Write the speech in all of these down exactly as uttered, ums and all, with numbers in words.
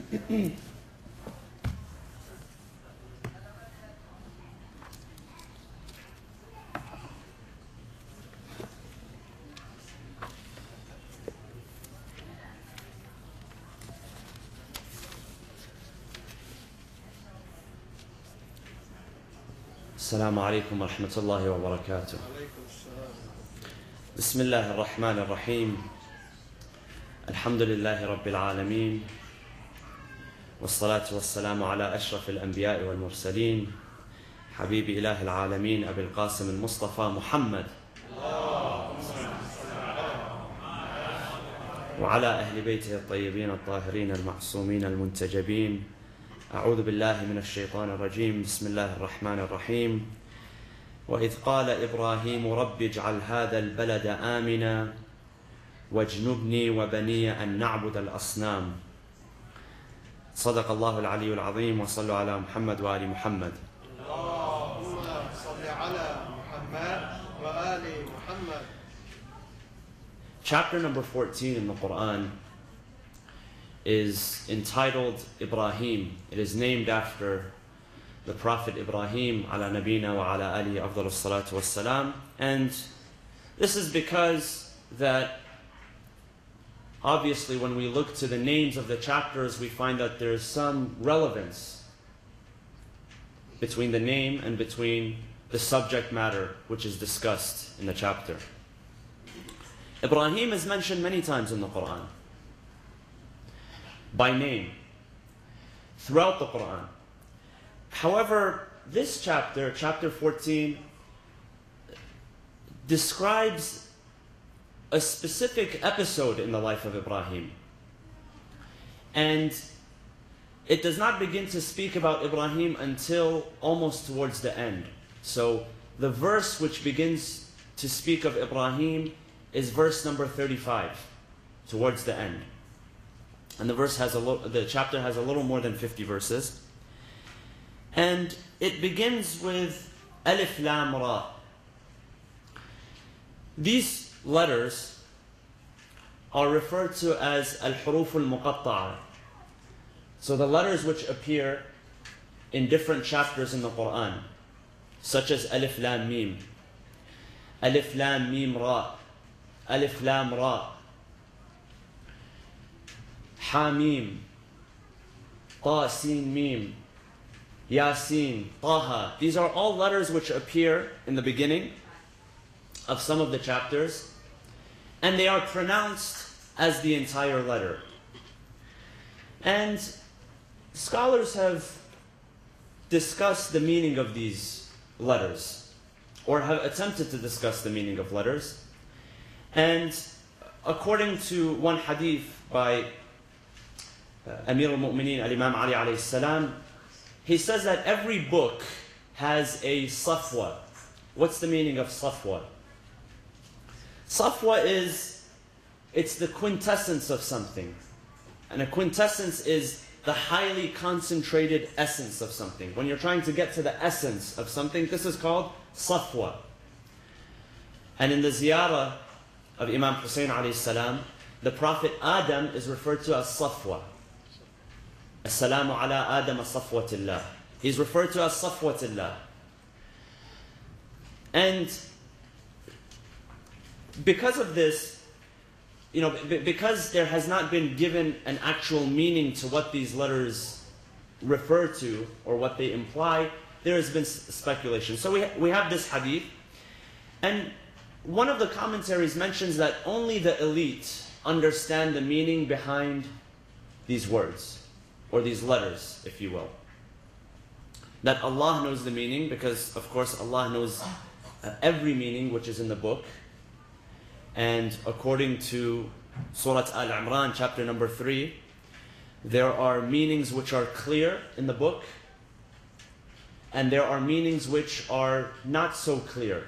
السلام عليكم ورحمة الله وبركاته. بسم الله الرحمن الرحيم. الحمد لله رب العالمين، والصلاة والسلام على أشرف الأنبياء والمرسلين، حبيب إله العالمين أبي القاسم المصطفى محمد، وعلى أهل بيته الطيبين الطاهرين المعصومين المنتجبين. أعوذ بالله من الشيطان الرجيم. بسم الله الرحمن الرحيم. وإذ قال إبراهيم رب اجعل هذا البلد آمنا واجنبني وبني أن نعبد الأصنام. صدق الله العلي العظيم. وصلوا على محمد وآل محمد. اللهم صل على محمد وآل محمد. Chapter number fourteen in the Quran is entitled Ibrahim. It is named after the Prophet Ibrahim ala nabina wa ala alihi afdalus salatu wassalam. And this is because that obviously when we look to the names of the chapters, we find that there is some relevance between the name and between the subject matter which is discussed in the chapter. Ibrahim is mentioned many times in the Quran by name throughout the Quran. However, this chapter, chapter fourteen, describes a specific episode in the life of Ibrahim. And it does not begin to speak about Ibrahim until almost towards the end. So the verse which begins to speak of Ibrahim is verse number thirty-five, towards the end. And the verse has a lo- the chapter has a little more than fifty verses. And it begins with Alif Lam Ra. These letters are referred to as Al-Huruf Al-Muqatta'a. So the letters which appear in different chapters in the Quran, such as Alif Lam Mim, Alif Lam Mim Ra, Alif Lam Ra, Hamim, Ta Sin Mim, Yasin, Taha. These are all letters which appear in the beginning of some of the chapters, and they are pronounced as the entire letter. And scholars have discussed the meaning of these letters, or have attempted to discuss the meaning of letters. And according to one hadith by uh, Amir al-Mu'mineen al-Imam Ali alayhi salam, he says that every book has a safwa. What's the meaning of safwa? Safwa is, it's the quintessence of something. And a quintessence is the highly concentrated essence of something. When you're trying to get to the essence of something, this is called safwa. And in the ziyarah of Imam Hussein alayhi salam, the Prophet Adam is referred to as Safwa. As-salamu ala Adam as-safwatillah. He's referred to as Safwatillah. And because of this, you know, b- because there has not been given an actual meaning to what these letters refer to or what they imply, there has been s- speculation. So we, ha- we have this hadith, and one of the commentaries mentions that only the elite understand the meaning behind these words, or these letters, if you will. That Allah knows the meaning, because of course Allah knows uh, every meaning which is in the book. And according to Surah Al-Imran, chapter number three, there are meanings which are clear in the book, and there are meanings which are not so clear.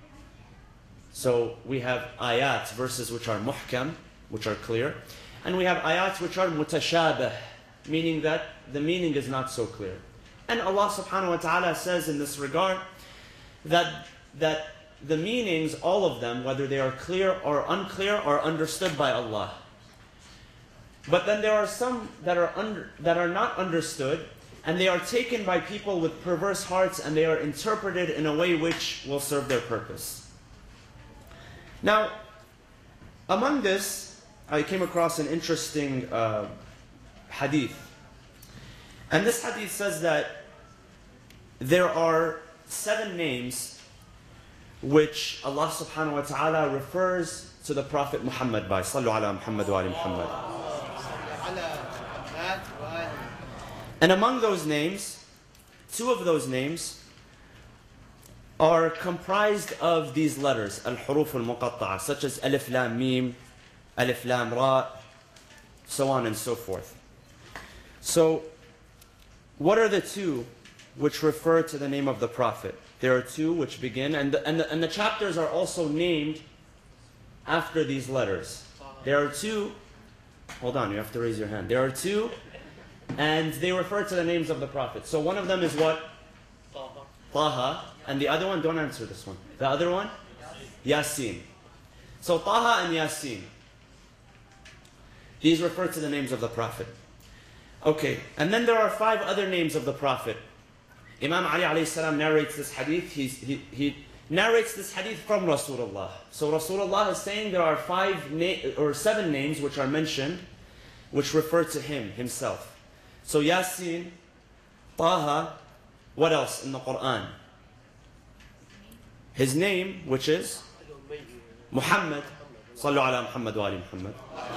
So we have ayat, verses which are muhkam, which are clear, and we have ayat which are mutashabih, meaning that the meaning is not so clear. And Allah subhanahu wa ta'ala says in this regard that, that the meanings, all of them, whether they are clear or unclear, are understood by Allah. But then there are some that are under, that are not understood, and they are taken by people with perverse hearts, and they are interpreted in a way which will serve their purpose. Now, among this, I came across an interesting uh, hadith. And this hadith says that there are seven names which Allah subhanahu wa ta'ala refers to the Prophet Muhammad by. Sallu ala Muhammad wa ali Muhammad. And among those names, two of those names are comprised of these letters, al-huruf al-muqatta'a, such as alif lam mim, alif lam ra, so on and so forth. So, what are the two which refer to the name of the Prophet? There are two which begin, and the, and the, and the chapters are also named after these letters. There are two, hold on, you have to raise your hand. There are two, and they refer to the names of the Prophet. So one of them is what? Taha. And the other one, don't answer this one. The other one? Yasin. So Taha and Yasin. These refer to the names of the Prophet. Okay, and then there are five other names of the Prophet. Imam Ali alayhi salam narrates this hadith. He's, he, he narrates this hadith from Rasulullah. So Rasulullah is saying there are five na- or seven names which are mentioned, which refer to him, himself. So Yasin, Taha, what else in the Quran? His name, which is Muhammad. Sallu ala Muhammad wa ali Muhammad.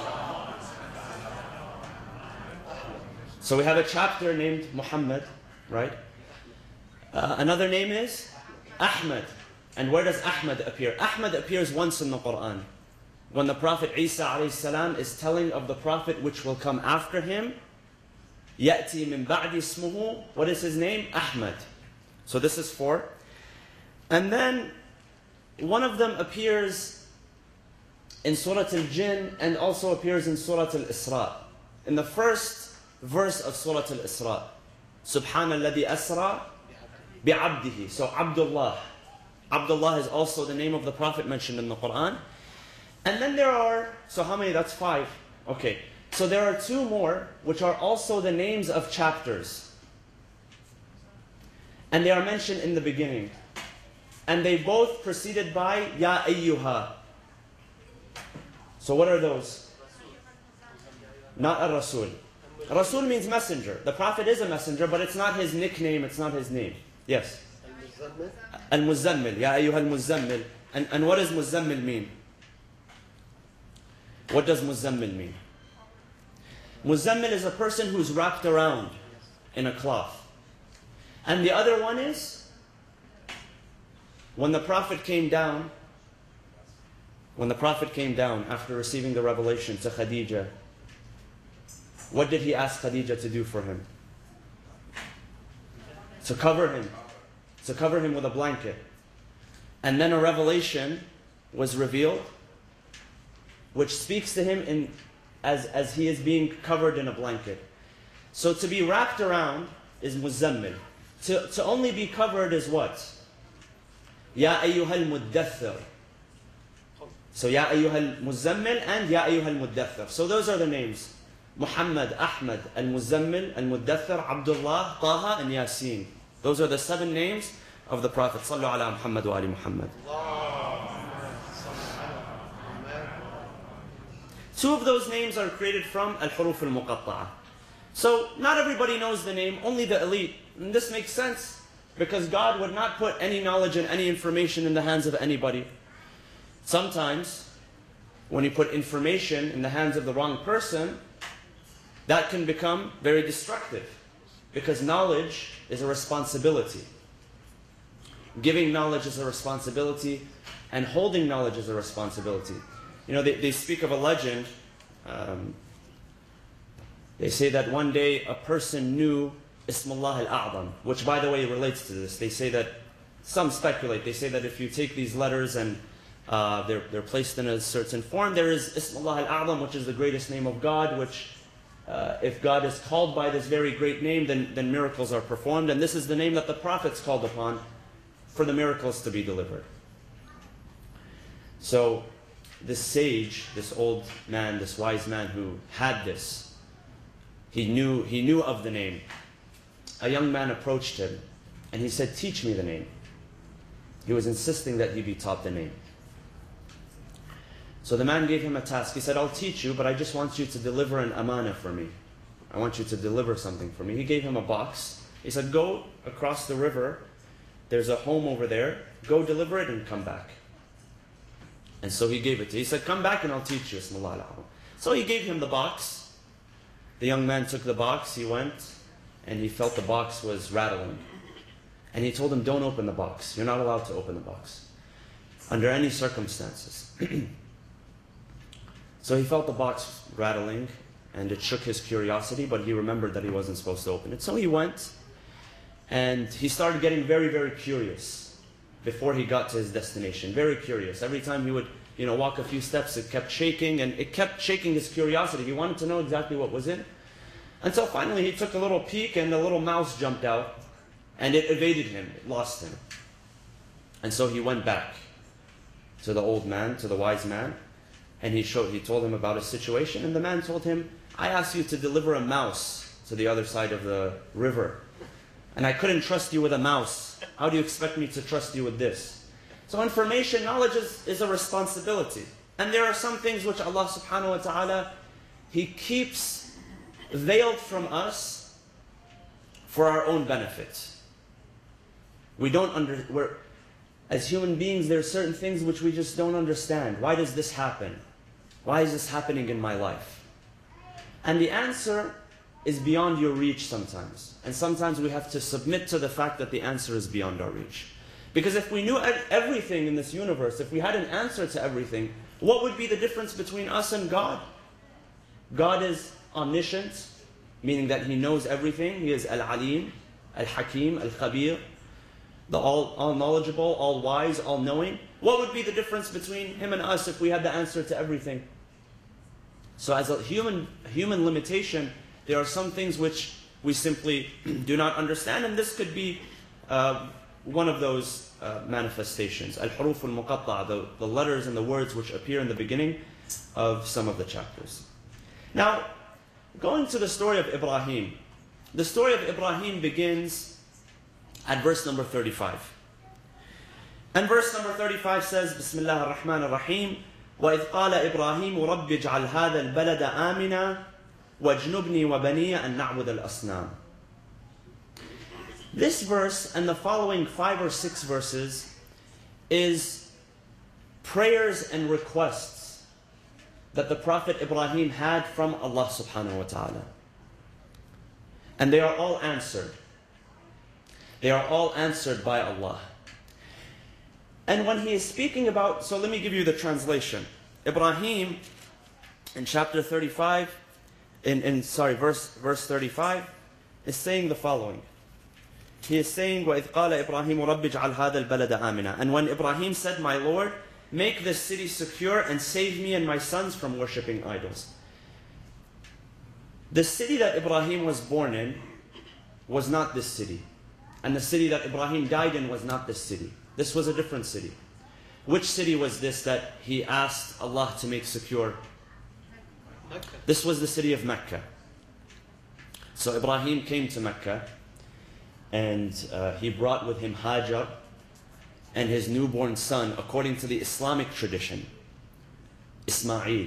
So we have a chapter named Muhammad, right? Uh, another name is Ahmad. And where does Ahmad appear? Ahmad appears once in the Quran. When the Prophet Isa alayhi salam is telling of the Prophet which will come after him, Ya'ti min ba'di ismuhu, what is his name? Ahmad. So this is four. And then one of them appears in Surah Al-Jinn and also appears in Surah Al-Isra. In the first verse of Surah Al-Isra, Subhanalladhi asra bi'abdihi. So Abdullah. Abdullah is also the name of the Prophet mentioned in the Quran. And then there are, so how many? That's five. Okay. So there are two more, which are also the names of chapters. And they are mentioned in the beginning. And they both preceded by Ya Ayyuha. So what are those? Not a Rasul. Rasul means messenger. The Prophet is a messenger, but it's not his nickname, it's not his name. Yes? Al-Muzammil. Ya Ayyuha al-Muzammil. And, and what does Muzammil mean? What does Muzammil mean? Muzammil is a person who's wrapped around in a cloth. And the other one is, when the Prophet came down, when the Prophet came down after receiving the revelation to Khadija, what did he ask Khadija to do for him? To cover him. To cover him with a blanket. And then a revelation was revealed, which speaks to him in As, as he is being covered in a blanket. So to be wrapped around is muzammil. To, to only be covered is what? Ya ayyuhal muddathir. So Ya ayyuhal muzammil and Ya ayyuhal muddathir. So those are the names. Muhammad, Ahmad, al-Muzammil, al-Muddathir, Abdullah, Taha, and Yasin. Those are the seven names of the Prophet. Sallu ala Muhammad wa ali Muhammad. Two of those names are created from al-huruf al-muqatta'a. So not everybody knows the name, only the elite. And this makes sense because God would not put any knowledge and any information in the hands of anybody. Sometimes when you put information in the hands of the wrong person, that can become very destructive because knowledge is a responsibility. Giving knowledge is a responsibility and holding knowledge is a responsibility. You know, they, they speak of a legend. Um, they say that one day a person knew Ismullah al-A'zam, which by the way relates to this. They say that, some speculate, they say that if you take these letters and uh, they're, they're placed in a certain form, there is Ismullah al-A'zam, which is the greatest name of God, which uh, if God is called by this very great name, then, then miracles are performed. And this is the name that the prophets called upon for the miracles to be delivered. So, this sage, this old man, this wise man who had this, he knew, he knew of the name. A young man approached him and he said, teach me the name. He was insisting that he be taught the name. So the man gave him a task. He said, I'll teach you, but I just want you to deliver an amana for me. I want you to deliver something for me. He gave him a box. He said, go across the river. There's a home over there. Go deliver it and come back. And so he gave it to him. He said, come back and I'll teach you. So he gave him the box. The young man took the box. He went and he felt the box was rattling. And he told him, don't open the box. You're not allowed to open the box under any circumstances. So he felt the box rattling and it shook his curiosity, but he remembered that he wasn't supposed to open it. So he went and he started getting very, very curious before he got to his destination. Very curious. Every time he would, you know, walk a few steps, it kept shaking and it kept shaking his curiosity. He wanted to know exactly what was in. Until finally he took a little peek and a little mouse jumped out and it evaded him, it lost him. And so he went back to the old man, to the wise man, and he showed, he told him about his situation, and the man told him, I asked you to deliver a mouse to the other side of the river, and I couldn't trust you with a mouse. How do you expect me to trust you with this? So information, knowledge is, is a responsibility. And there are some things which Allah subhanahu wa ta'ala, He keeps veiled from us for our own benefit. We don't under, we're, as human beings, there are certain things which we just don't understand. Why does this happen? Why is this happening in my life? And the answer is beyond your reach sometimes. And sometimes we have to submit to the fact that the answer is beyond our reach. Because if we knew everything in this universe, if we had an answer to everything, what would be the difference between us and God? God is omniscient, meaning that He knows everything. He is Al-Alim, Al-Hakim, Al-Khabir, the all, all knowledgeable, all wise, all knowing. What would be the difference between Him and us if we had the answer to everything? So as a human, human limitation, there are some things which we simply do not understand, and this could be uh, one of those uh, manifestations. Al-Huruf al-Muqatta'a, the, the letters and the words which appear in the beginning of some of the chapters. Now, going to the story of Ibrahim. The story of Ibrahim begins at verse number thirty-five. And verse number thirty-five says, Bismillah ar-Rahman ar-Rahim, وَإِذْ قَالَ إِبْرَاهِيمُ رَبِّ اجْعَلْ هَذَا الْبَلَدَ آمِنًا وَاجْنُبْنِي وَبَنِيَ أَن نَعْبُدَ الْأَصْنَامِ. This verse and the following five or six verses is prayers and requests that the Prophet Ibrahim had from Allah subhanahu wa ta'ala. And they are all answered. They are all answered by Allah. And when he is speaking about, so let me give you the translation. Ibrahim, in chapter thirty-five, in, in sorry, verse verse thirty-five, is saying the following. He is saying, وَإِذْ قَالَ إِبْرَاهِيمُ رَبِّ اجْعَلْ هَذَا الْبَلَدَ آمِنًا. And when Ibrahim said, my Lord, make this city secure and save me and my sons from worshipping idols. The city that Ibrahim was born in was not this city. And the city that Ibrahim died in was not this city. This was a different city. Which city was this that he asked Allah to make secure? Mecca. This was the city of Mecca. So Ibrahim came to Mecca and uh, he brought with him Hajar and his newborn son, according to the Islamic tradition, Ismail.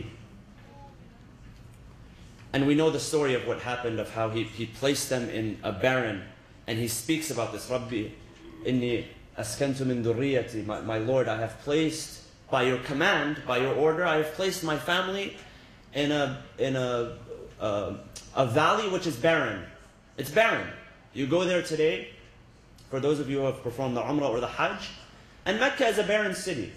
And we know the story of what happened, of how he, he placed them in a barren, and he speaks about this, Rabbi, inni askantu min durriyati, my, my Lord, I have placed, by your command, by your order, I have placed my family in a, in a, uh, a valley which is barren. It's barren. You go there today, for those of you who have performed the Umrah or the Hajj, and Mecca is a barren city.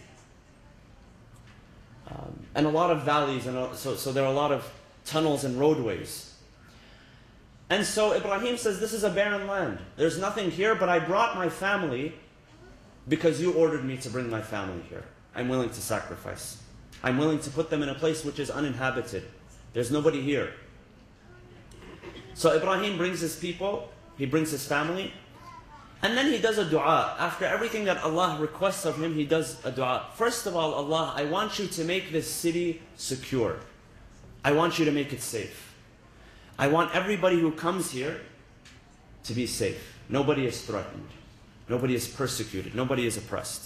Um, and a lot of valleys, and a, so, so there are a lot of tunnels and roadways. And so Ibrahim says, this is a barren land. There's nothing here, but I brought my family because you ordered me to bring my family here. I'm willing to sacrifice. I'm willing to put them in a place which is uninhabited. There's nobody here. So Ibrahim brings his people, he brings his family, And then he does a dua. After everything that Allah requests of him, he does a dua. First of all, Allah, I want you to make this city secure. I want you to make it safe. I want everybody who comes here to be safe. Nobody is threatened. Nobody is persecuted. Nobody is oppressed.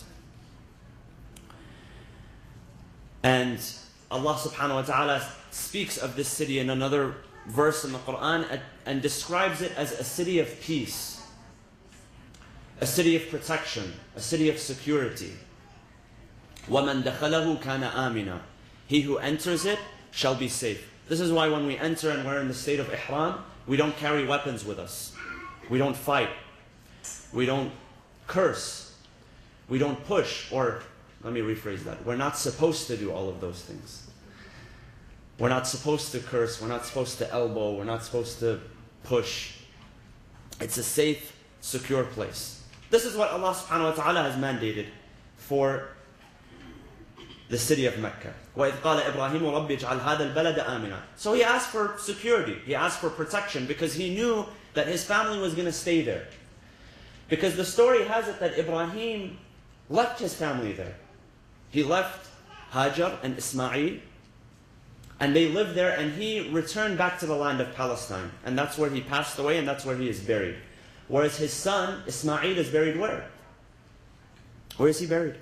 And Allah subhanahu wa ta'ala speaks of this city in another verse in the Quran and describes it as a city of peace, a city of protection, a city of security. وَمَنْ دَخَلَهُ كَانَ آمِنًا. He who enters it shall be safe. This is why when we enter and we're in the state of ihram, we don't carry weapons with us. We don't fight. We don't curse. We don't push. Or, let me rephrase that. We're not supposed to do all of those things. We're not supposed to curse. We're not supposed to elbow. We're not supposed to push. It's a safe, secure place. This is what Allah subhanahu wa ta'ala has mandated for the city of Mecca. وَإِذْ قَالَ إِبْرَاهِيمُ رَبِّ اجْعَلْ هَذَا الْبَلَدَ آمِنًا. So he asked for security. He asked for protection because he knew that his family was going to stay there. Because the story has it that Ibrahim left his family there. He left Hajar and Ismail, and they lived there, and he returned back to the land of Palestine. And that's where he passed away, and that's where he is buried. Whereas his son, Ismail, is buried where? Where is he buried?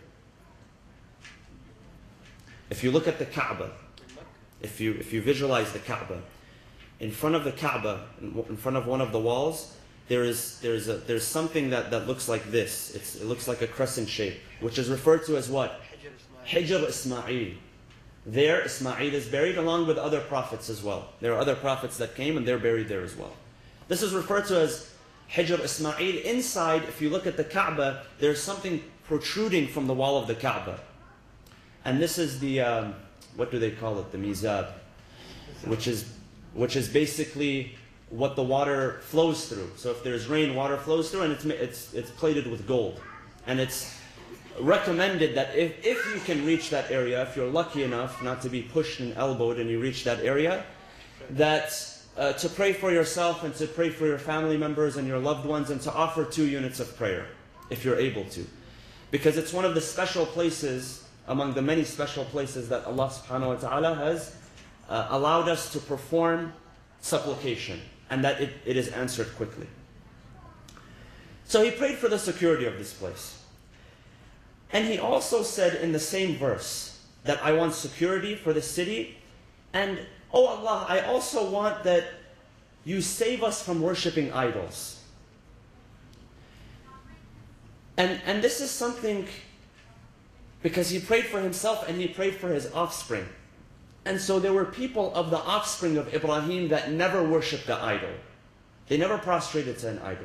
If you look at the Kaaba, if you, if you visualize the Kaaba, in front of the Kaaba, in front of one of the walls, there is, there is a, there's something that, that looks like this. It's, it looks like a crescent shape, which is referred to as what? Hijr Ismail. There, Ismail is buried along with other prophets as well. There are other prophets that came and they're buried there as well. This is referred to as Hijr Ismail. Inside, if you look at the Kaaba, there's something protruding from the wall of the Kaaba. And this is the, um, what do they call it? The mizab, which is, which is basically what the water flows through. So if there's rain, water flows through, and it's, it's, it's plated with gold. And it's recommended that if, if you can reach that area, if you're lucky enough not to be pushed and elbowed and you reach that area, that uh, to pray for yourself and to pray for your family members and your loved ones and to offer two units of prayer, if you're able to. Because it's one of the special places, among the many special places that Allah subhanahu wa ta'ala has uh, allowed us to perform supplication, and that it, it is answered quickly. So he prayed for the security of this place. And he also said in the same verse that I want security for the city, and oh Allah, I also want that you save us from worshipping idols. And, and this is something, because he prayed for himself and he prayed for his offspring. And so there were people of the offspring of Ibrahim that never worshipped the idol. They never prostrated to an idol.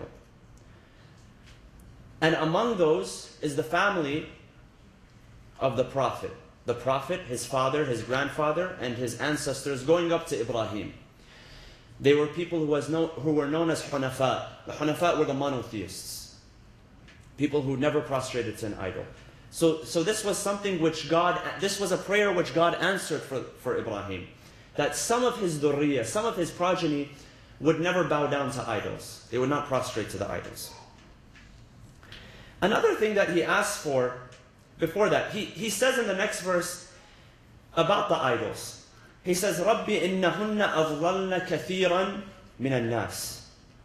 And among those is the family of the Prophet. The Prophet, his father, his grandfather, and his ancestors going up to Ibrahim. They were people who, was known, who were known as Hunafa. The Hunafa were the monotheists. People who never prostrated to an idol. So, so this was something which God, this was a prayer which God answered for, for Ibrahim. That some of his dhurriyyah, some of his progeny would never bow down to idols. They would not prostrate to the idols. Another thing that he asked for before that, he, he says in the next verse about the idols. He says, رَبِّ إِنَّهُنَّ أَضْلَلْنَ كَثِيرًا مِنَ النَّاسِ.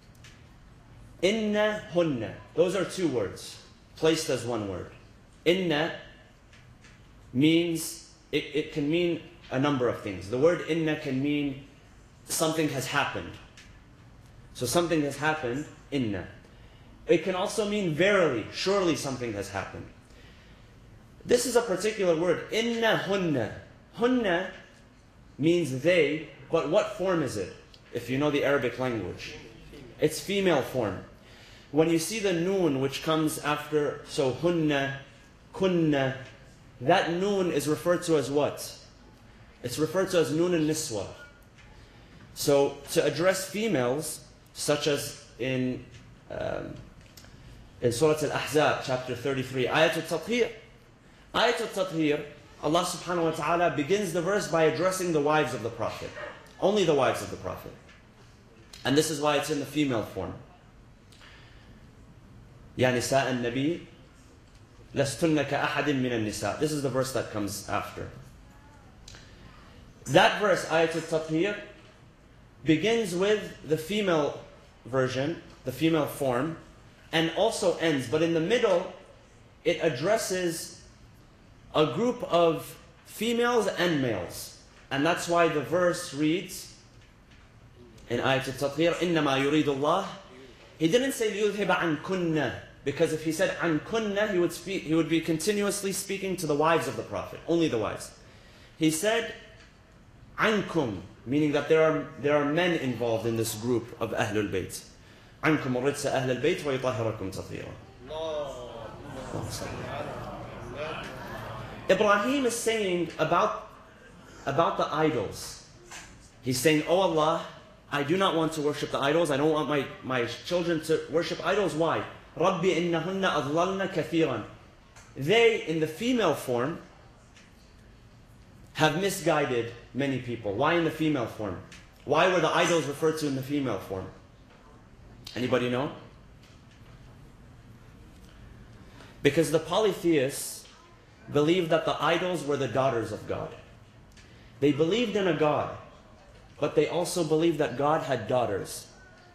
إِنَّهُنَّ. Those are two words, placed as one word. Inna means, it, it can mean a number of things. The word inna can mean something has happened. So something has happened, inna. It can also mean verily, surely something has happened. This is a particular word, inna hunna. Hunna means they, but what form is it? If you know the Arabic language. It's female form. When you see the noon which comes after, so hunna, kunna, that noon is referred to as what? It's referred to as noon al-niswa. So to address females, such as in um, in Surah Al-Ahzab, chapter thirty-three, Ayat al-Tathir. Ayat al-Tathir, Allah subhanahu wa ta'ala begins the verse by addressing the wives of the Prophet. Only the wives of the Prophet. And this is why it's in the female form. يا نساء النبي لستن كأحد من النساء. This is the verse that comes after. That verse, Ayat al-Tathir, begins with the female version, the female form, and also ends. But in the middle, it addresses a group of females and males. And that's why the verse reads in Ayat al-Tathir, إِنَّمَا يُرِيدُ اللَّهِ. He didn't say لِيُذْهِبَ عَنْكُنَّ, because if he said عَنْكُنَّ, he would, speak, he would be continuously speaking to the wives of the Prophet, only the wives. He said عَنْكُمْ, meaning that there are, there are men involved in this group of Ahlul Bayt. عَنْكُمُ الرِّجْسَ أَهْلَ الْبَيْتِ وَيُطَهِّرَكُمْ تَطْهِيرًا. Ibrahim is saying about, about the idols. He's saying, Oh Allah, I do not want to worship the idols. I don't want my, my children to worship idols. Why? رَبِّ إِنَّهُنَّ أَضْلَلْنَ كَثِيرًا. They, in the female form, have misguided many people. Why in the female form? Why were the idols referred to in the female form? Anybody know? Because the polytheists believed that the idols were the daughters of God. They believed in a God, but they also believed that God had daughters.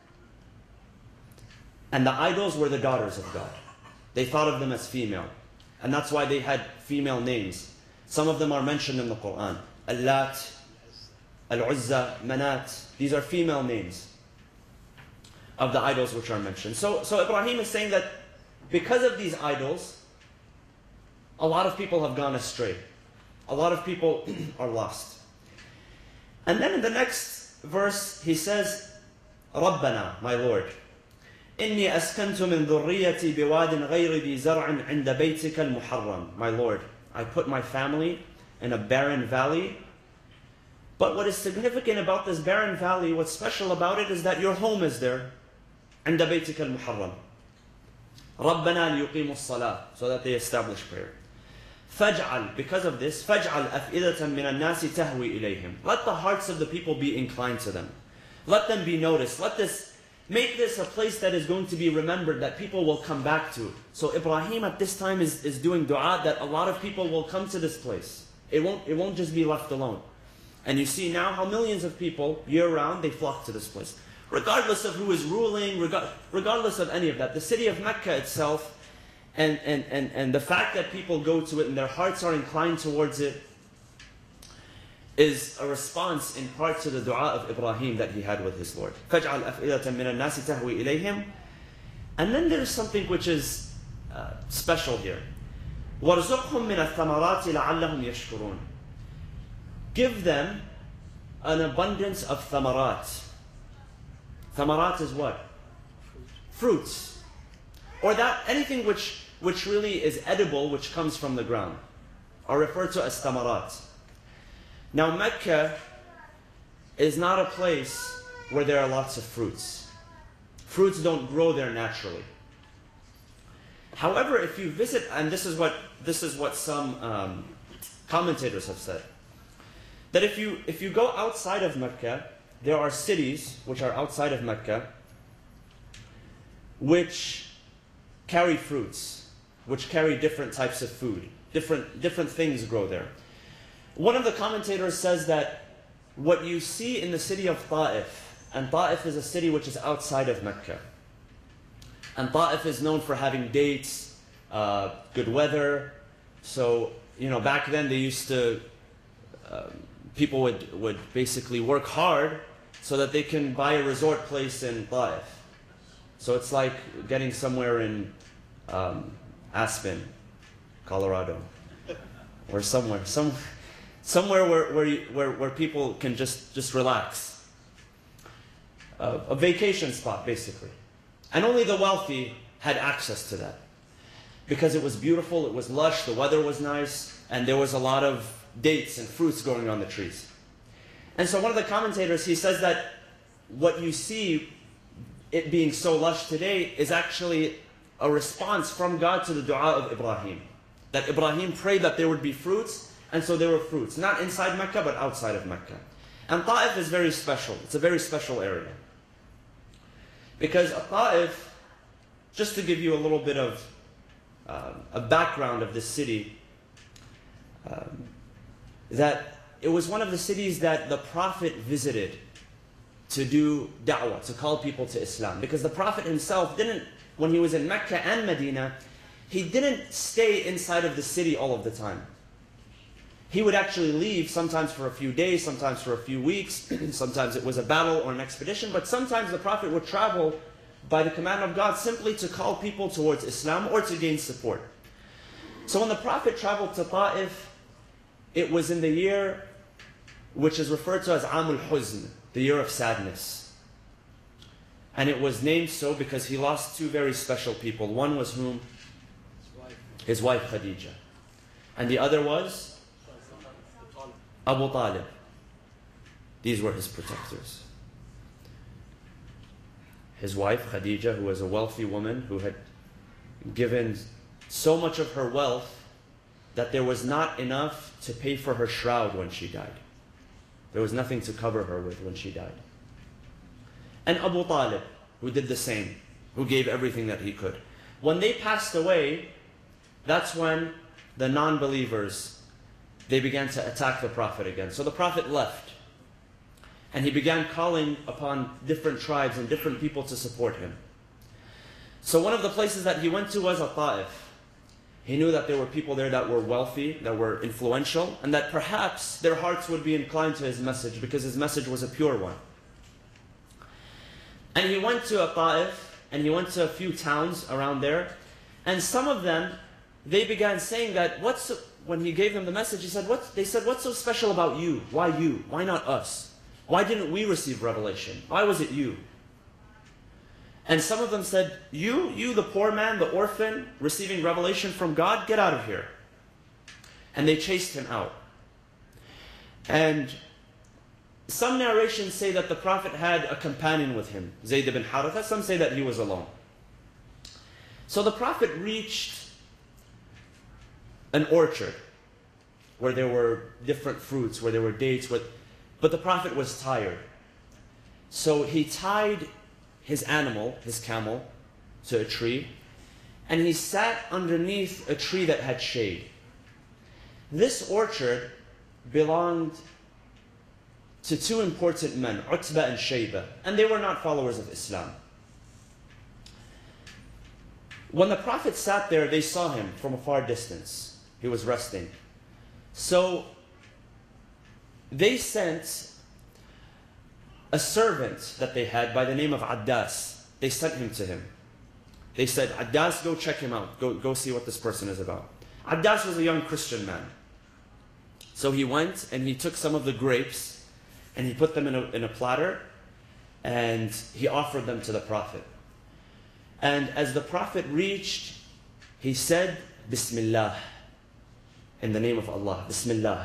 And the idols were the daughters of God. They thought of them as female. And that's why they had female names. Some of them are mentioned in the Quran. Al-Lat, Al-Uzza, Manat. These are female names of the idols which are mentioned. So, so Ibrahim is saying that because of these idols, a lot of people have gone astray. A lot of people are lost. And then in the next verse, he says, رَبَّنَا, my Lord, إِنِّي أَسْكَنْتُ مِنْ ذُرِّيَّتِي بِوَادٍ غَيْرِ ذِي زَرْعٍ عِنْدَ بَيْتِكَ الْمُحَرَّمِ. My Lord, I put my family in a barren valley. But what is significant about this barren valley, what's special about it, is that your home is there. عِنْدَ بَيْتِكَ الْمُحَرَّمِ. رَبَّنَا لِيُقِيمُوا الصَّلَاةِ, so that they establish prayer. فَاجْعَلْ, because of this, فَاجْعَلْ أَفْئِدَةً مِنَ النَّاسِ تَهْوِي إِلَيْهِمْ. Let the hearts of the people be inclined to them. Let them be noticed. Let this, make this a place that is going to be remembered, that people will come back to. So Ibrahim at this time is, is doing dua that a lot of people will come to this place. It won't, it won't just be left alone. And you see now how millions of people, year-round, they flock to this place. Regardless of who is ruling, regard, regardless of any of that. The city of Mecca itself, and, and, and, and the fact that people go to it and their hearts are inclined towards it, is a response in part to the dua of Ibrahim that he had with his Lord. فَاجْعَلْ أَفْئِدَةً مِنَ النَّاسِ تَهْوِي إِلَيْهِمْ. And then there's something which is uh, special here. وَارْزُقْهُمْ مِنَ الثَّمَرَاتِ لَعَلَّهُمْ يَشْكُرُونَ. Give them an abundance of thamarat. Thamarat is what? Fruits. Or that anything which, which really is edible, which comes from the ground, are referred to as thamarat. Now Mecca is not a place where there are lots of fruits. Fruits don't grow there naturally. However, if you visit, and this is what, this is what some um, commentators have said, that if you, if you go outside of Mecca, there are cities which are outside of Mecca which carry fruits, which carry different types of food. Different, different things grow there. One of the commentators says that what you see in the city of Ta'if, and Ta'if is a city which is outside of Mecca, and Ta'if is known for having dates, uh, good weather. So, you know, back then they used to, um, people would, would basically work hard so that they can buy a resort place in Ta'if. So it's like getting somewhere in um, Aspen, Colorado, or somewhere, some, somewhere where, where, you, where, where people can just, just relax. Uh, a vacation spot, basically. And only the wealthy had access to that. Because it was beautiful, it was lush, the weather was nice, and there was a lot of dates and fruits growing on the trees. And so one of the commentators, he says that what you see, it being so lush today, is actually a response from God to the dua of Ibrahim. That Ibrahim prayed that there would be fruits, and so there were fruits. Not inside Mecca, but outside of Mecca. And Ta'if is very special. It's a very special area. Because Ta'if just to give you a little bit of uh, a background of this city, um, that it was one of the cities that the Prophet visited to do da'wah, to call people to Islam. Because the Prophet himself didn't, when he was in Mecca and Medina, he didn't stay inside of the city all of the time. He would actually leave, sometimes for a few days, sometimes for a few weeks, sometimes it was a battle or an expedition, but sometimes the Prophet would travel by the command of God simply to call people towards Islam or to gain support. So when the Prophet traveled to Ta'if, it was in the year which is referred to as Amul Huzn, the year of sadness. And it was named so because he lost two very special people. One was whom? His wife Khadija. And the other was Abu Talib. These were his protectors. His wife Khadija, who was a wealthy woman who had given so much of her wealth that there was not enough to pay for her shroud when she died. There was nothing to cover her with when she died. And Abu Talib, who did the same, who gave everything that he could. When they passed away, that's when the non-believers, they began to attack the Prophet again. So the Prophet left. And he began calling upon different tribes and different people to support him. So one of the places that he went to was Ta'if. He knew that there were people there that were wealthy, that were influential, and that perhaps their hearts would be inclined to his message because his message was a pure one. And he went to a Ta'if, and he went to a few towns around there, and some of them, they began saying that, what's so, when he gave them the message, he said, what, they said, what's so special about you? Why you? Why not us? Why didn't we receive revelation? Why was it you? And some of them said, you, you the poor man, the orphan, receiving revelation from God, get out of here. And they chased him out. And some narrations say that the Prophet had a companion with him, Zayd ibn Haritha. Some say that he was alone. So the Prophet reached an orchard where there were different fruits, where there were dates, where, but the Prophet was tired. So he tied his animal, his camel, to a tree, and he sat underneath a tree that had shade. This orchard belonged to two important men, Utbah and Shayba, and they were not followers of Islam. When the Prophet sat there, they saw him from a far distance. He was resting. So they sent a servant that they had by the name of Addas. They sent him to him. They said, Addas, go check him out. Go, go see what this person is about. Addas was a young Christian man. So he went and he took some of the grapes and he put them in a, in a platter and he offered them to the Prophet. And as the Prophet reached, he said, Bismillah, in the name of Allah, Bismillah.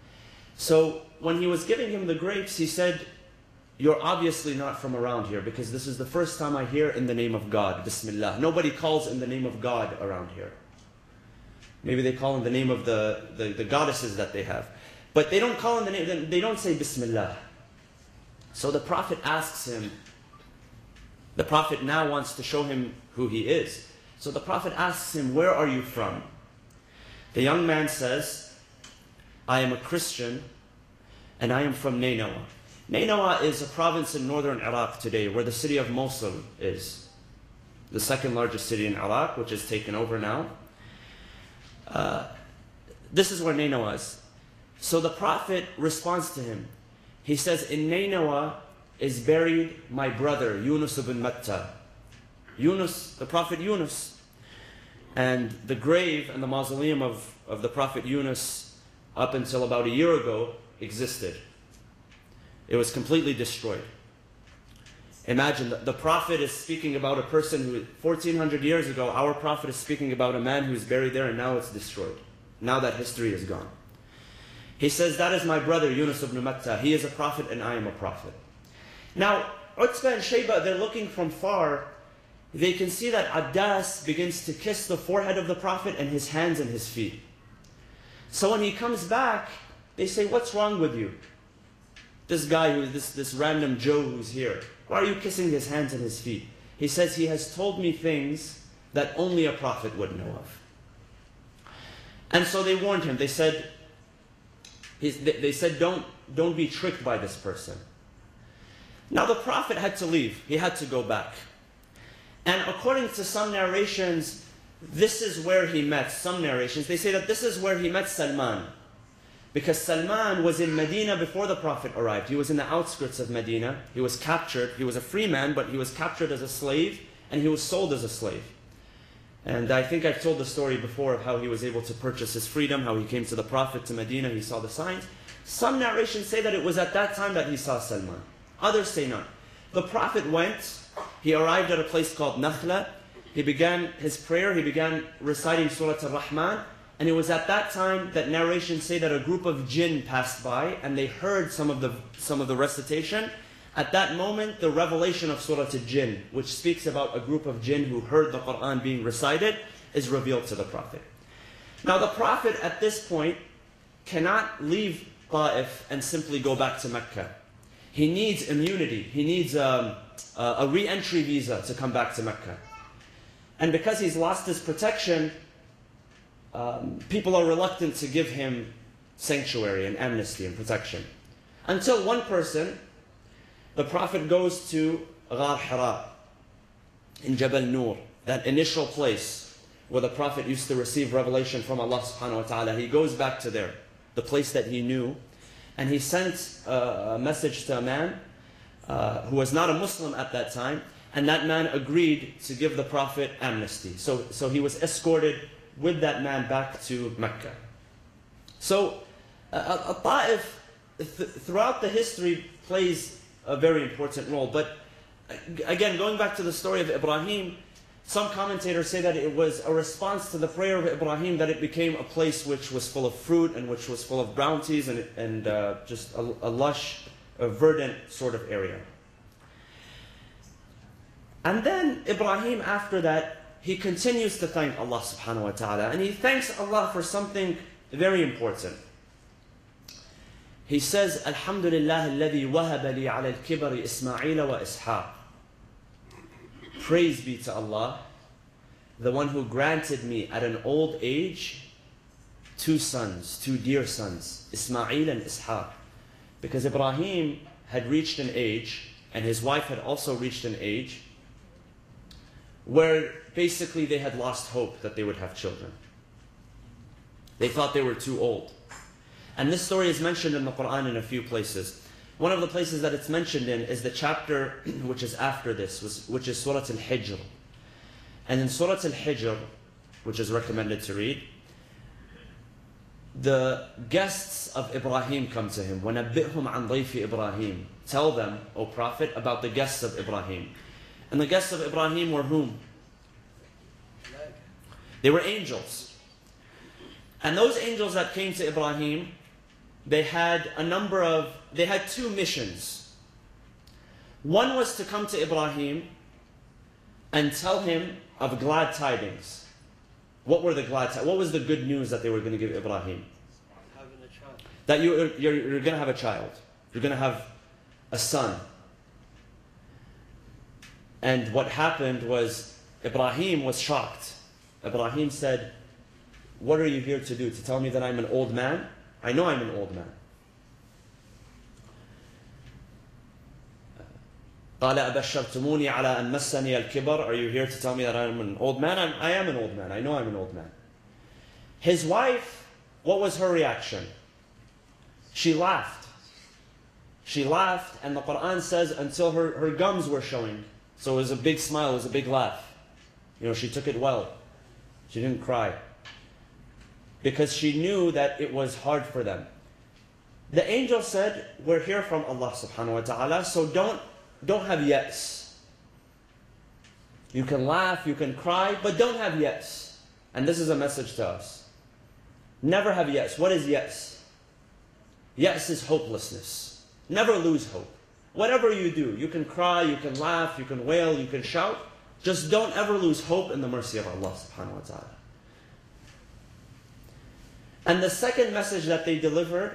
So when he was giving him the grapes, he said, you're obviously not from around here because this is the first time I hear in the name of God, Bismillah. Nobody calls in the name of God around here. Maybe they call in the name of the, the, the goddesses that they have. But they don't call in the name, they don't say Bismillah. So the Prophet asks him, the Prophet now wants to show him who he is. So the Prophet asks him, where are you from? The young man says, I am a Christian and I am from Nainawa. Nainawa is a province in northern Iraq today where the city of Mosul is. The second largest city in Iraq, which is taken over now. Uh, this is where Nainawa is. So the Prophet responds to him. He says, in Nainawa is buried my brother, Yunus ibn Matta. Yunus, the Prophet Yunus. And the grave and the mausoleum of, of the Prophet Yunus up until about a year ago existed. It was completely destroyed. Imagine, the, the Prophet is speaking about a person who, fourteen hundred years ago, our Prophet is speaking about a man who is buried there and now it's destroyed. Now that history is gone. He says, that is my brother, Yunus ibn Matta. He is a prophet and I am a prophet. Now, Utbah and Shayba, they're looking from far. They can see that Addas begins to kiss the forehead of the Prophet and his hands and his feet. So when he comes back, they say, what's wrong with you? This guy, who this, this random Joe who's here, why are you kissing his hands and his feet? He says, he has told me things that only a prophet would know of. And so they warned him. They said, they said, don't, don't be tricked by this person. Now the prophet had to leave. He had to go back. And according to some narrations, this is where he met. Some narrations, they say that this is where he met Salman. Because Salman was in Medina before the Prophet arrived. He was in the outskirts of Medina. He was captured. He was a free man, but he was captured as a slave, and he was sold as a slave. And I think I've told the story before of how he was able to purchase his freedom, how he came to the Prophet, to Medina, he saw the signs. Some narrations say that it was at that time that he saw Salman. Others say not. The Prophet went, he arrived at a place called Nakhla. He began his prayer, he began reciting Surah Al-Rahman. And it was at that time that narrations say that a group of jinn passed by and they heard some of the, some of the recitation. At that moment, the revelation of Surah Al-Jinn, which speaks about a group of jinn who heard the Quran being recited, is revealed to the Prophet. Now the Prophet at this point cannot leave Ta'if and simply go back to Mecca. He needs immunity. He needs um, a re-entry visa to come back to Mecca. And because he's lost his protection, um, people are reluctant to give him sanctuary and amnesty and protection. Until one person, the Prophet goes to Ghar Hira in Jabal Nur, that initial place where the Prophet used to receive revelation from Allah subhanahu wa ta'ala. He goes back to there, the place that he knew, and he sent a, a message to a man uh, who was not a Muslim at that time, and that man agreed to give the Prophet amnesty. So, so he was escorted with that man back to Mecca. So, uh, a Ta'if th throughout the history plays a very important role. But again, going back to the story of Ibrahim, some commentators say that it was a response to the prayer of Ibrahim that it became a place which was full of fruit and which was full of bounties and, and uh, just a, a lush, a verdant sort of area. And then Ibrahim, after that, he continues to thank Allah subhanahu wa ta'ala. And he thanks Allah for something very important. He says, Alhamdulillah alladhi wahaba li ala al-kibari Ismaila wa Ishaq. Praise be to Allah, the one who granted me at an old age two sons, two dear sons, Ismail and Ishaq. Because Ibrahim had reached an age, and his wife had also reached an age, where basically they had lost hope that they would have children. They thought they were too old. And this story is mentioned in the Quran in a few places. One of the places that it's mentioned in is the chapter which is after this, which is Surah Al-Hijr. And in Surah Al-Hijr, which is recommended to read, the guests of Ibrahim come to him. وَنَبِّئْهُمْ عَنْ ضَيْفِ Ibrahim. Tell them, O Prophet, about the guests of Ibrahim. And the guests of Ibrahim were whom? They were angels. And those angels that came to Ibrahim, they had a number of, they had two missions. One was to come to Ibrahim and tell him of glad tidings. What were the glad tidings? What was the good news that they were going to give Ibrahim? Having a child. That you, you're, you're going to have a child. You're going to have a son. And what happened was Ibrahim was shocked. Ibrahim said, what are you here to do? To tell me that I'm an old man? I know I'm an old man. قال أبشرتموني على أن مسني الكبر. Are you here to tell me that I'm an old man? I'm, I am an old man. I know I'm an old man. His wife, what was her reaction? She laughed. She laughed, and the Quran says until her, her gums were showing. So it was a big smile, it was a big laugh. You know, she took it well. She didn't cry. Because she knew that it was hard for them. The angel said, we're here from Allah subhanahu wa ta'ala, so don't, don't have yes. You can laugh, you can cry, but don't have yes. And this is a message to us. Never have yes. What is yes? Yes is hopelessness. Never lose hope. Whatever you do, you can cry, you can laugh, you can wail, you can shout. Just don't ever lose hope in the mercy of Allah subhanahu wa ta'ala. And the second message that they delivered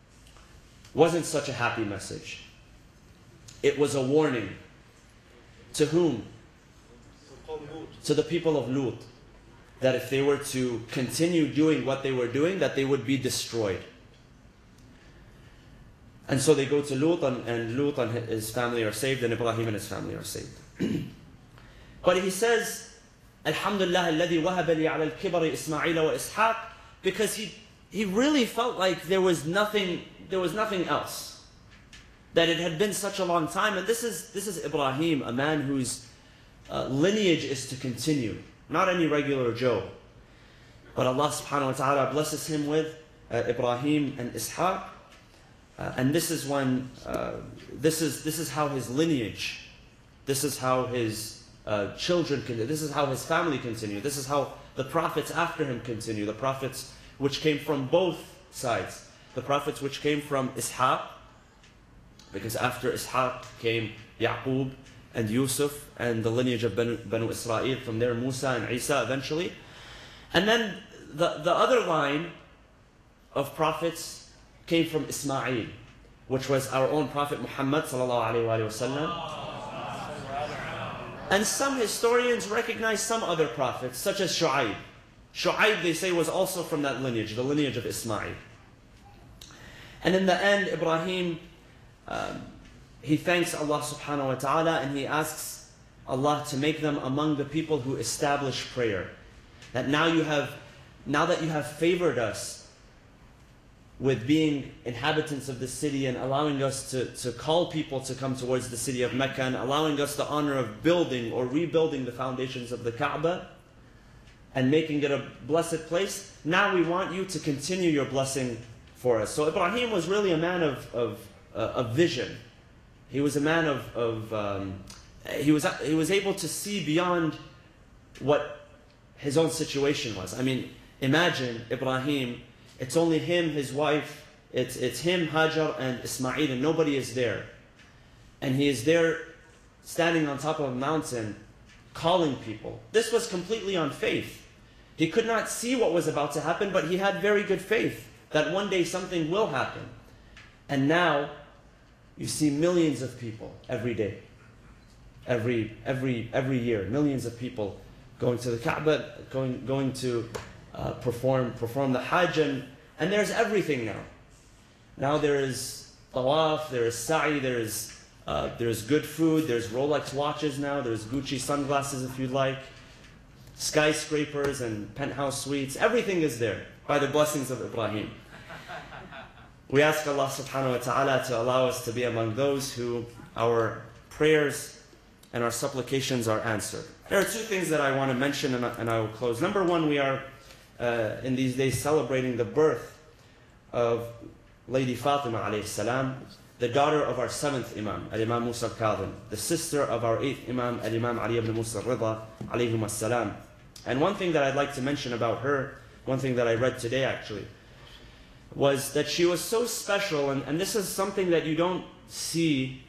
wasn't such a happy message. It was a warning. To whom? قوم هود. To the people of Lut. That if they were to continue doing what they were doing, that they would be destroyed. And so they go to Lut, and, and Lut and his family are saved, and Ibrahim and his family are saved. But he says, Alhamdulillah alladhi wahaba li ala al-kibari Ismaila wa Ishaq, because he, he really felt like there was nothing, there was nothing else. That it had been such a long time, and this is, this is Ibrahim, a man whose uh, lineage is to continue. Not any regular Joe. But Allah subhanahu wa ta'ala blesses him with uh, Ibrahim and Ishaq. Uh, and this is when, uh, this is this is how his lineage, this is how his uh, children continue, this is how his family continue, this is how the prophets after him continue, the prophets which came from both sides, the prophets which came from Ishaq, because after Ishaq came Yaqub and Yusuf and the lineage of Banu, Banu Israel, from there Musa and Isa eventually. And then the, the other line of prophets came from Ismail, which was our own Prophet Muhammad sallallahu alaihi wasallam. And some historians recognize some other prophets, such as Shu'aib. Shu'aib, they say, was also from that lineage, the lineage of Ismail. And in the end, Ibrahim, um, he thanks Allah subhanahu wa ta'ala, and he asks Allah to make them among the people who establish prayer. That now you have, now that you have favored us with being inhabitants of the city and allowing us to, to call people to come towards the city of Mecca and allowing us the honor of building or rebuilding the foundations of the Kaaba and making it a blessed place, now we want you to continue your blessing for us. So Ibrahim was really a man of, of, uh, of vision. He was a man of, of um, he, was, he was able to see beyond what his own situation was. I mean, imagine Ibrahim, it's only him, his wife, it's, it's him, Hajar, and Ismail, and nobody is there. And he is there standing on top of a mountain, calling people. This was completely on faith. He could not see what was about to happen, but he had very good faith that one day something will happen. And now, you see millions of people every day, every, every, every year, millions of people going to the Kaaba, going, going to uh, perform, perform the Hajj, and, and there's everything now. Now there is tawaf, there is sa'i, there is, uh, there's good food, there's Rolex watches now, there's Gucci sunglasses if you'd like, skyscrapers and penthouse suites, everything is there by the blessings of Ibrahim. We ask Allah subhanahu wa ta'ala to allow us to be among those who our prayers and our supplications are answered. There are two things that I want to mention, and I, and I will close. Number one, we are uh, in these days celebrating the birth of Lady Fatima alayhi salam, the daughter of our seventh Imam, Al-Imam Musa al-Kadhim, the sister of our eighth Imam, Al-Imam Ali ibn Musa al-Rida, alayhim as-salam. And one thing that I'd like to mention about her, one thing that I read today actually, was that she was so special, and, and this is something that you don't see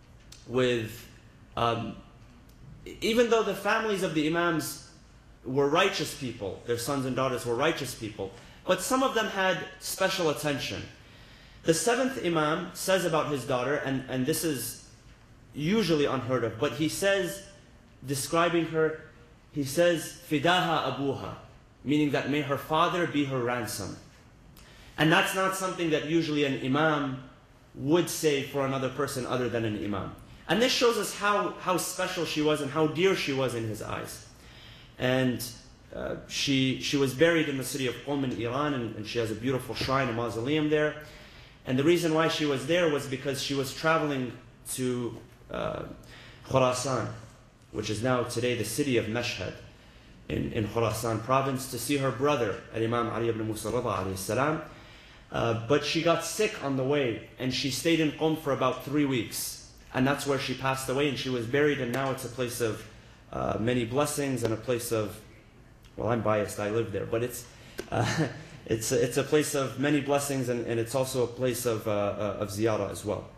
with, um, even though the families of the Imams were righteous people, their sons and daughters were righteous people, but some of them had special attention. The seventh Imam says about his daughter, and, and this is usually unheard of, but he says, describing her, he says, Fidaha abuha, meaning that may her father be her ransom. And that's not something that usually an Imam would say for another person other than an Imam. And this shows us how, how special she was and how dear she was in his eyes. And uh, she, she was buried in the city of Qom in Iran, and, and she has a beautiful shrine, a mausoleum there. And the reason why she was there was because she was traveling to uh, Khurasan, which is now today the city of Mashhad in, in Khurasan province, to see her brother, Al-Imam Ali ibn Musa al-Rida alayhi salam. Uh, but she got sick on the way, and she stayed in Qom for about three weeks. And that's where she passed away, and she was buried, and now it's a place of uh, many blessings and a place of, well, I'm biased, I live there, but it's uh, it's, it's a place of many blessings, and, and it's also a place of, uh, uh, of ziyarah as well.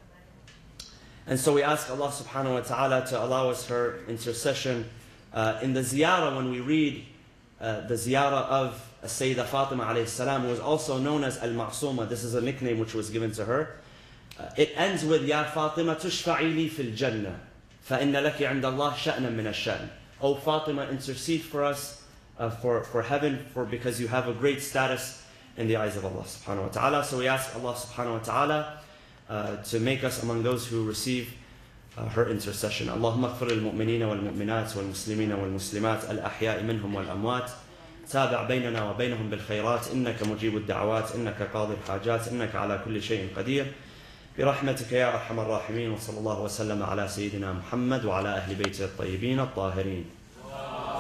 And so we ask Allah subhanahu wa ta'ala to allow us her intercession. Uh, in the ziyarah, when we read uh, the ziyarah of Sayyidah Fatima alayhi salam, who was also known as Al-Ma'suma, this is a nickname which was given to her. Uh, it ends with, Ya Fatima tushfa'i li fil jannah. فإن لك عند الله شأنا من الشأن. O Fatima, intercede for us, uh, for, for heaven, for because you have a great status in the eyes of Allah subhanahu wa ta'ala. So we ask Allah subhanahu wa ta'ala uh, to make us among those who receive uh, her intercession. اللهم اغفر للمؤمنين والمؤمنات والمسلمين والمسلمات الأحياء منهم والأموات. تابع بيننا وبينهم بالخيرات إنك مجيب الدعوات إنك قاضي الحاجات إنك على كل شيء قدير برحمتك يا أرحم الراحمين. وصلى الله وسلم على سيدنا محمد وعلى أهل بيته الطيبين الطاهرين.